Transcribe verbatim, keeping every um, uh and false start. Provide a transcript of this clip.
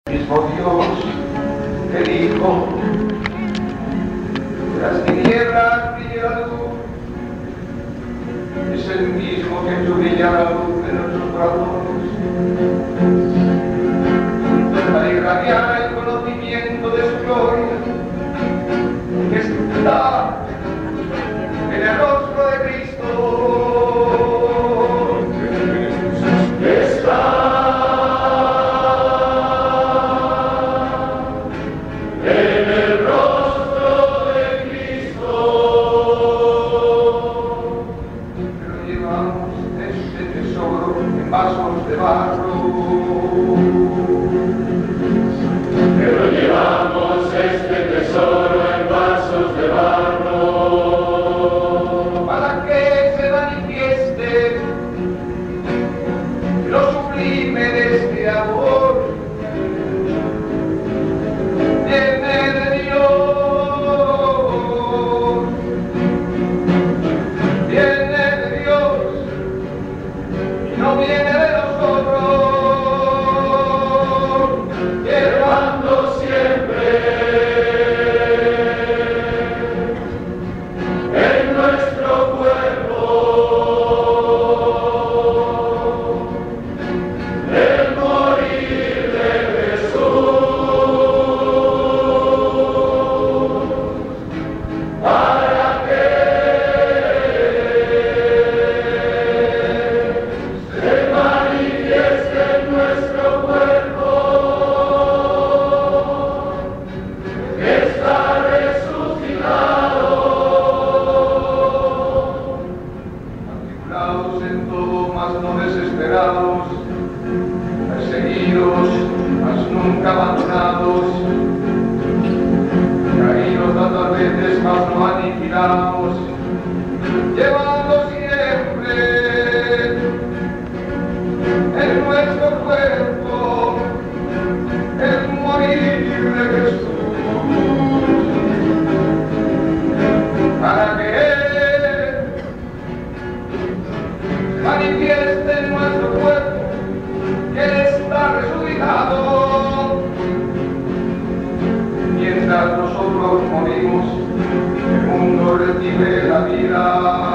Mismo Dios, el Hijo, de las tinieblas brilla la luz, es el mismo que hizo brillar la luz de nuestros corazones, para irradiar el conocimiento de su gloria, que está en el rostro de Cristo. Vasos de barro, pero llevamos este tesoro en vasos de barro, para que se manifieste lo sublime de este amor, viene de Dios, viene de Dios, y no viene de en todo, mas no desesperados, perseguidos, mas nunca abandonados, caídos tantas veces, mas no aniquilados, llevando siempre en nuestro cuerpo el morir de Jesús, para que manifieste en nuestro cuerpo que Él está resucitado. Mientras nosotros morimos, el mundo recibe la vida.